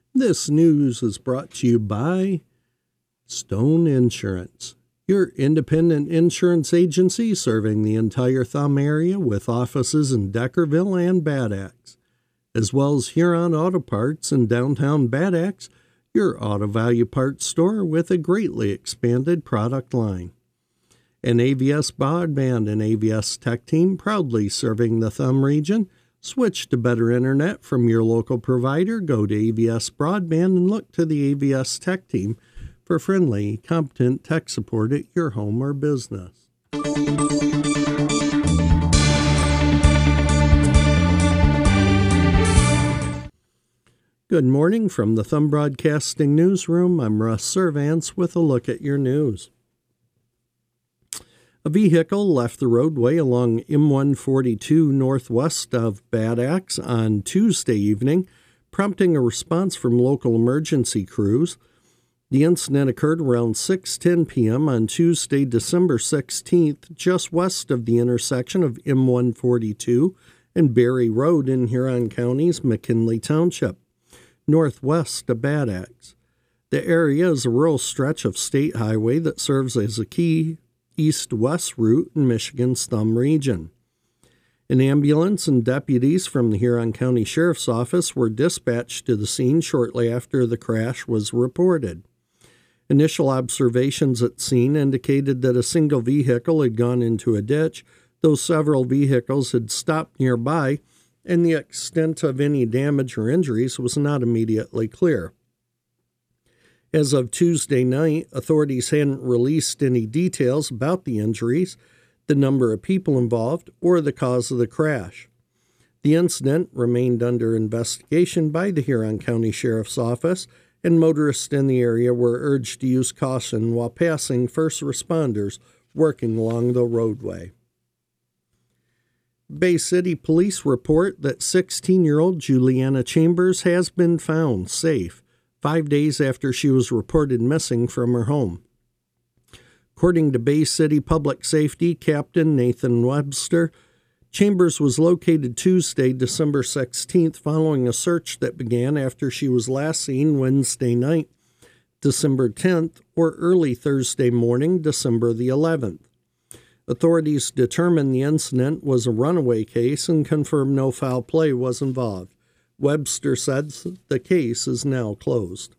This news is brought to you by Stone Insurance, your independent insurance agency serving the entire Thumb area with offices in Deckerville and Bad Axe, as well as Huron Auto Parts in downtown Bad Axe, your auto value parts store with a greatly expanded product line. And AVS Broadband and AVS Tech Team proudly serving the Thumb region. Switch to better internet from your local provider. Go to AVS Broadband and look to the AVS Tech Team for friendly, competent tech support at your home or business. Good morning from the Thumb Broadcasting Newsroom. I'm Russ Servance with a look at your news. A vehicle left the roadway along M142 northwest of Bad Axe on Tuesday evening, prompting a response from local emergency crews. The incident occurred around 6:10 p.m. on Tuesday, December 16th, just west of the intersection of M142 and Berry Road in Huron County's McKinley Township, northwest of Bad Axe. The area is a rural stretch of state highway that serves as a key east-west route in Michigan's Thumb region. An ambulance and deputies from the Huron County Sheriff's Office were dispatched to the scene shortly after the crash was reported. Initial observations at scene indicated that a single vehicle had gone into a ditch, though several vehicles had stopped nearby, and the extent of any damage or injuries was not immediately clear. As of Tuesday night, authorities hadn't released any details about the injuries, the number of people involved, or the cause of the crash. The incident remained under investigation by the Huron County Sheriff's Office, and motorists in the area were urged to use caution while passing first responders working along the roadway. Bay City Police report that 16-year-old Juliana Chambers has been found safe 5 days after she was reported missing from her home. According to Bay City Public Safety Captain Nathan Webster, Chambers was located Tuesday, December 16th, following a search that began after she was last seen Wednesday night, December 10th, or early Thursday morning, December the 11th. Authorities determined the incident was a runaway case and confirmed no foul play was involved. Webster said the case is now closed.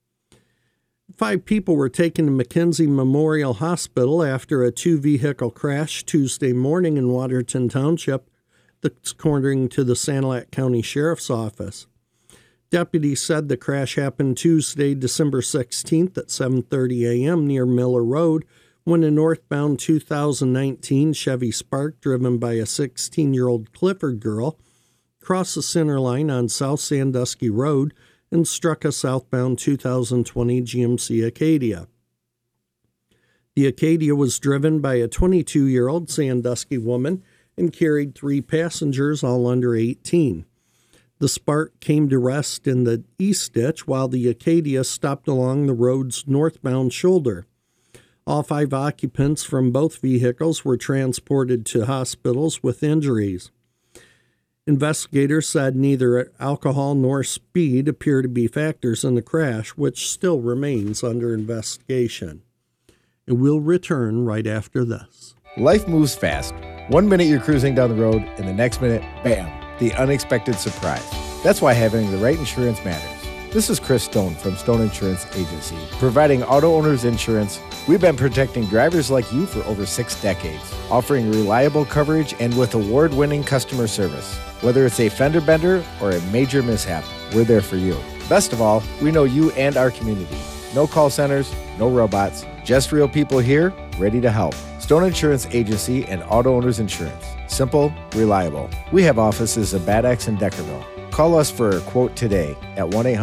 5 people were taken to McKenzie Memorial Hospital after a 2-vehicle crash Tuesday morning in Waterton Township, according to the Sanilac County Sheriff's Office. Deputies said the crash happened Tuesday, December 16th at 7:30 a.m. near Miller Road when a northbound 2019 Chevy Spark driven by a 16-year-old Clifford girl crossed the center line on South Sandusky Road and struck a southbound 2020 GMC Acadia. The Acadia was driven by a 22-year-old Sandusky woman and carried 3 passengers, all under 18. The Spark came to rest in the east ditch while the Acadia stopped along the road's northbound shoulder. All 5 occupants from both vehicles were transported to hospitals with injuries. Investigators said neither alcohol nor speed appear to be factors in the crash, which still remains under investigation. And we'll return right after this. Life moves fast. 1 minute you're cruising down the road, and the next minute, bam, the unexpected surprise. That's why having the right insurance matters. This is Chris Stone from Stone Insurance Agency. Providing auto owners insurance, we've been protecting drivers like you for over 6 decades, offering reliable coverage and with award-winning customer service. Whether it's a fender bender or a major mishap, we're there for you. Best of all, we know you and our community. No call centers, no robots, just real people here, ready to help. Stone Insurance Agency and Auto Owners Insurance. Simple, reliable. We have offices in Bad Axe and Deckerville. Call us for a quote today at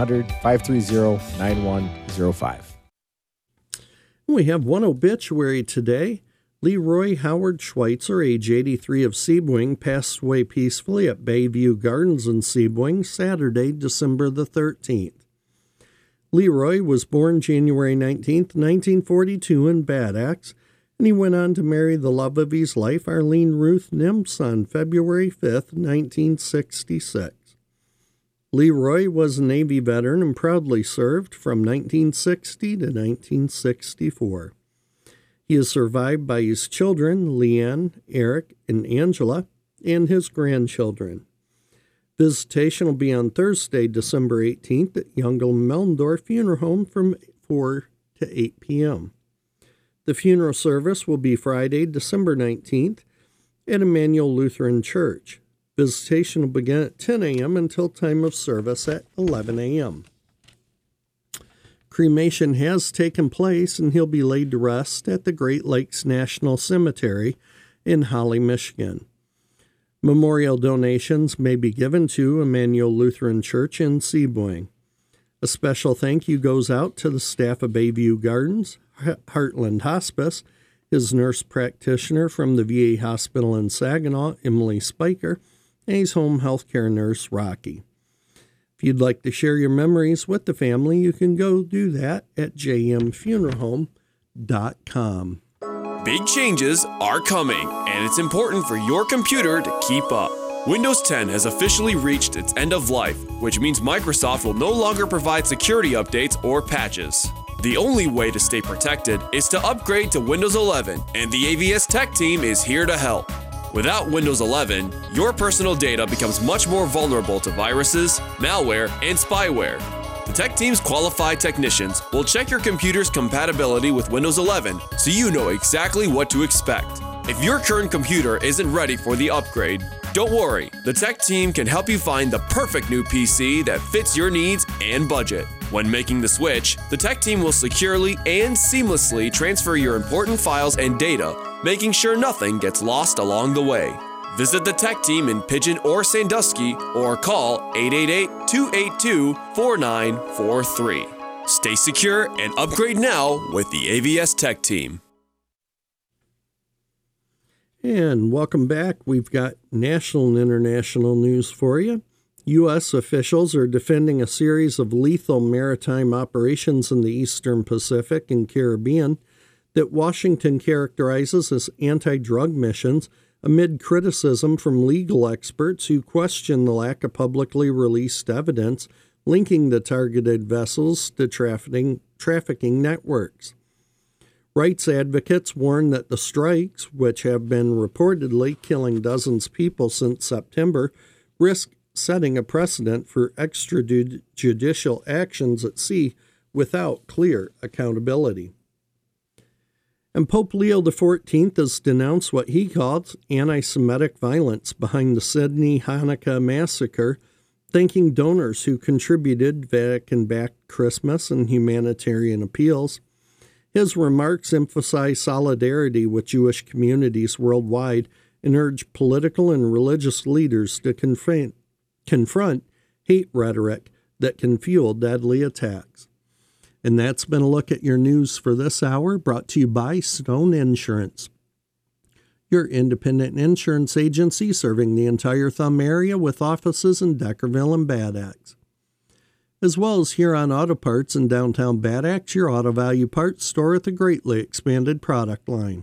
1-800-530-9105. We have one obituary today. Leroy Howard Schweitzer, age 83 of Sebring, passed away peacefully at Bayview Gardens in Sebring, Saturday, December the 13th. Leroy was born January 19, 1942 in Bad Axe, and he went on to marry the love of his life, Arlene Ruth Nimps, on February 5, 1966. Leroy was a Navy veteran and proudly served from 1960 to 1964. He is survived by his children, Leanne, Eric, and Angela, and his grandchildren. Visitation will be on Thursday, December 18th at Youngel Mellendorf Funeral Home from 4 to 8 p.m. The funeral service will be Friday, December 19th at Emmanuel Lutheran Church. Visitation will begin at 10 a.m. until time of service at 11 a.m. Cremation has taken place, and he'll be laid to rest at the Great Lakes National Cemetery in Holly, Michigan. Memorial donations may be given to Emmanuel Lutheran Church in Seaboing. A special thank you goes out to the staff of Bayview Gardens, Heartland Hospice, his nurse practitioner from the VA Hospital in Saginaw, Emily Spiker, and his home health care nurse, Rocky. If you'd like to share your memories with the family, you can go do that at jmfuneralhome.com. Big changes are coming, and it's important for your computer to keep up. Windows 10 has officially reached its end of life, which means Microsoft will no longer provide security updates or patches. The only way to stay protected is to upgrade to Windows 11, and the AVS Tech team is here to help. Without Windows 11, your personal data becomes much more vulnerable to viruses, malware, and spyware. The Tech team's qualified technicians will check your computer's compatibility with Windows 11 so you know exactly what to expect. If your current computer isn't ready for the upgrade, don't worry. The Tech team can help you find the perfect new PC that fits your needs and budget. When making the switch, the Tech team will securely and seamlessly transfer your important files and data, making sure nothing gets lost along the way. Visit the Tech team in Pigeon or Sandusky or call 888-282-4943. Stay secure and upgrade now with the AVS Tech team. And welcome back. We've got national and international news for you. U.S. officials are defending a series of lethal maritime operations in the Eastern Pacific and Caribbean that Washington characterizes as anti-drug missions amid criticism from legal experts who question the lack of publicly released evidence linking the targeted vessels to trafficking networks. Rights advocates warn that the strikes, which have been reportedly killing dozens of people since September, risk setting a precedent for extrajudicial actions at sea without clear accountability. And Pope Leo XIV has denounced what he calls anti-Semitic violence behind the Sydney Hanukkah massacre, thanking donors who contributed Vatican-backed Christmas and humanitarian appeals. His remarks emphasize solidarity with Jewish communities worldwide and urge political and religious leaders to confront hate rhetoric that can fuel deadly attacks. And that's been a look at your news for this hour, brought to you by Stone Insurance, your independent insurance agency serving the entire Thumb area with offices in Deckerville and Bad Axe. As well as Huron Auto Parts in downtown Bad Axe, your auto value parts store with a greatly expanded product line.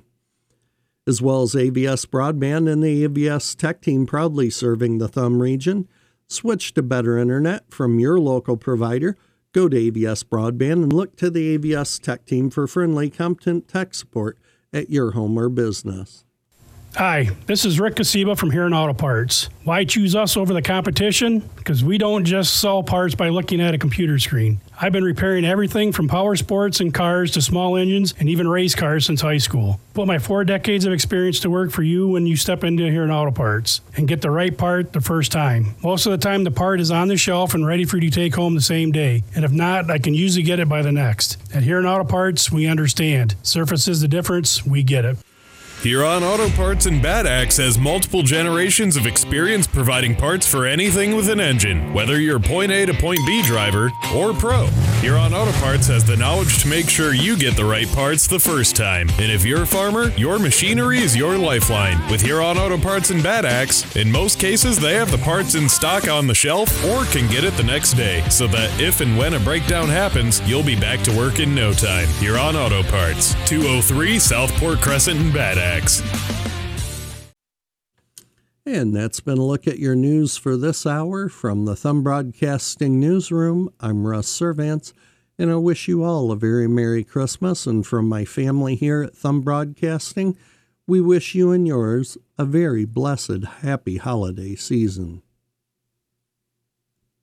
As well as AVS Broadband and the AVS Tech team proudly serving the Thumb region. Switch to better internet from your local provider. Go to AVS Broadband and look to the AVS Tech team for friendly, competent tech support at your home or business. Hi, this is Rick Casiba from Huron Auto Parts. Why choose us over the competition? Because we don't just sell parts by looking at a computer screen. I've been repairing everything from power sports and cars to small engines and even race cars since high school. Put my 4 decades of experience to work for you when you step into Huron Auto Parts and get the right part the first time. Most of the time the part is on the shelf and ready for you to take home the same day. And if not, I can usually get it by the next. At Huron Auto Parts, we understand. Surface is the difference, we get it. Huron Auto Parts in Bad Axe has multiple generations of experience providing parts for anything with an engine, whether you're a point A to point B driver or pro. Huron Auto Parts has the knowledge to make sure you get the right parts the first time. And if you're a farmer, your machinery is your lifeline. With Huron Auto Parts in Bad Axe, in most cases they have the parts in stock on the shelf or can get it the next day, so that if and when a breakdown happens, you'll be back to work in no time. Huron Auto Parts, 203 Southport Crescent in Bad Axe. And that's been a look at your news for this hour. From the Thumb Broadcasting Newsroom, I'm Russ Servants, and I wish you all a very Merry Christmas. And from my family here at Thumb Broadcasting, we wish you and yours a very blessed, happy holiday season.